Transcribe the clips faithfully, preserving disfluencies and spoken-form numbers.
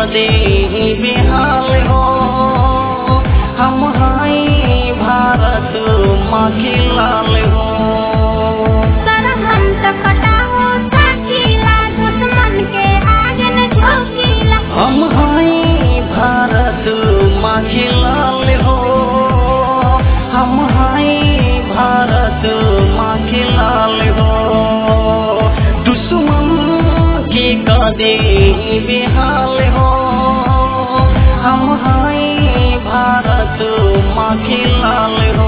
दे बेहाल हो। हम हाई भारत माँ की लाल हो। सरहद कटाओ साकीला, दुश्मन के आगे न झोंकीला। हम हाई भारत माँ की लाल हो। हम हाई भारत माँ की लाल हो। दुश्मन की कदे बेहाल हो। हम हाई भारत माँ की लाल हो।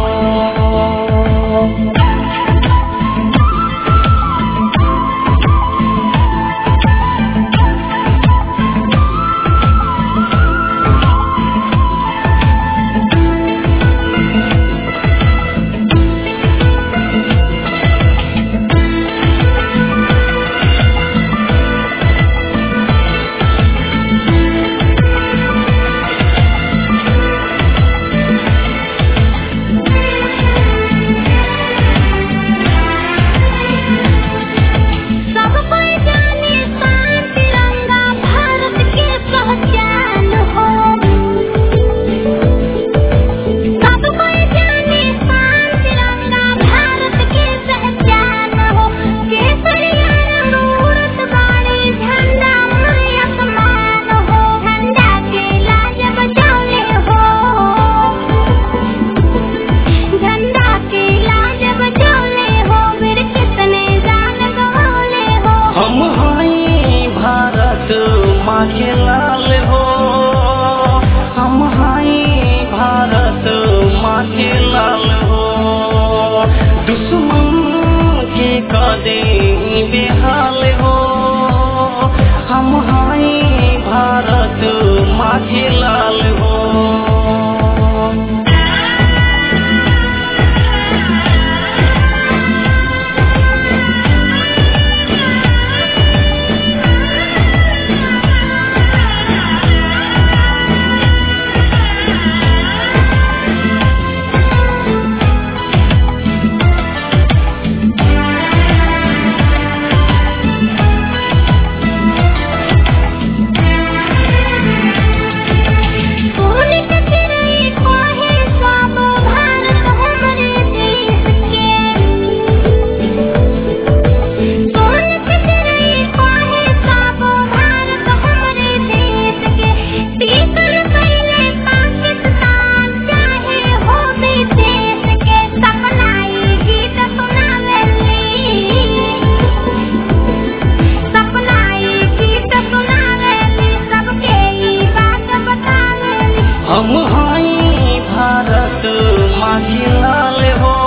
हम हाई भारत माँ के लाल हो। हम हाई भारत माँ के लाल हो। दुश्मन के कदे बेहाल हो। हम हाई भारत माँ के लाल हो। हम हाई भारत माँ की लाल हो।